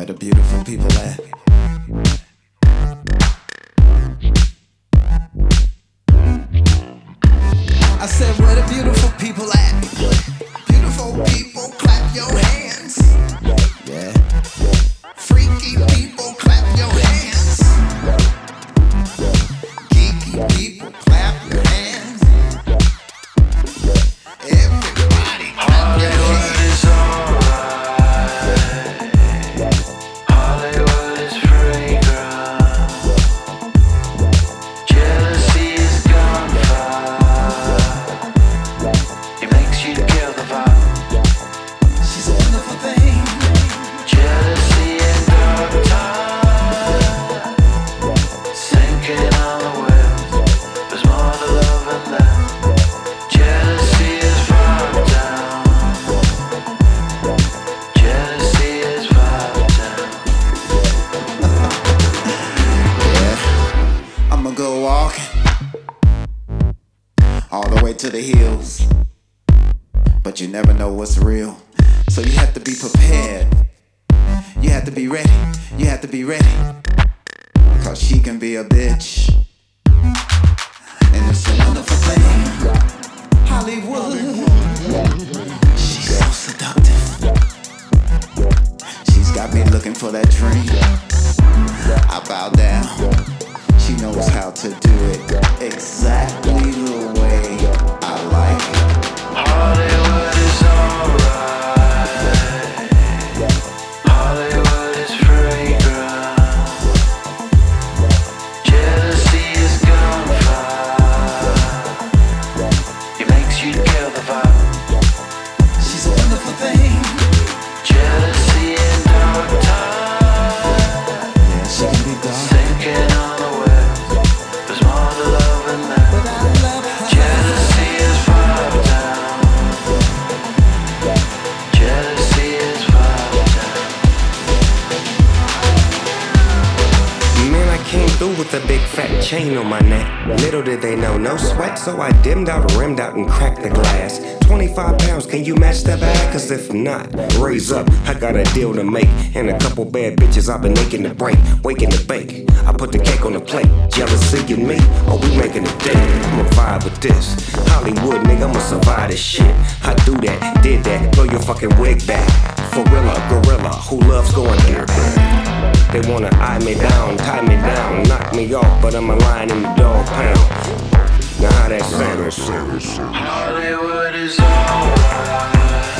the beautiful people at? I said, where the beautiful people at? Beautiful people, clap your hands. Yeah. Freaky people, clap your hands. Geeky people, clap your hands. Everybody, clap your hands. Hollywood is fragrant. Jealousy is gunfire. It makes you kill the vibe. She's a wonderful thing. Jealousy in dark time, sinking on the web. There's more to love than that. Jealousy is far down. Jealousy is far down. Yeah, I'ma go walking all the way to the hills, but you never know what's real. So you have to be prepared. You have to be ready. You have to be ready. Cause she can be a bitch. And it's a wonderful thing. Hollywood. She's so seductive. She's got me looking for that dream. I bow down. She knows how to do it exactly the way I like it. Hollywood is alright. Hollywood is fragrant. Jealousy is gunfire. It makes you kill the vibe. She's a wonderful thing. Jealousy in dark time, Yeah, she can be dark, sinking on the web. There's more to love than that. but I love her. Jealousy is far down. Jealousy is far down. Man, I came through with a big fat chain on my neck. Little did they know, no sweat, so I dimmed out, rimmed out, and cracked the glass. 25 pounds, can you match that bag? Cause if not, raise up, I got a deal to make. And a couple bad bitches I've been making to break, waking to bake. I put the cake on the plate, jealousy and me, oh we making it dead. I'ma vibe with this, Hollywood nigga, I'ma survive this shit. I do that, did that, throw your fucking wig back. Forilla, gorilla, who loves going there? They wanna eye me down, tie me down, knock me off, but I'm a lion in the dog pound. Now how that sound? Hollywood is alright.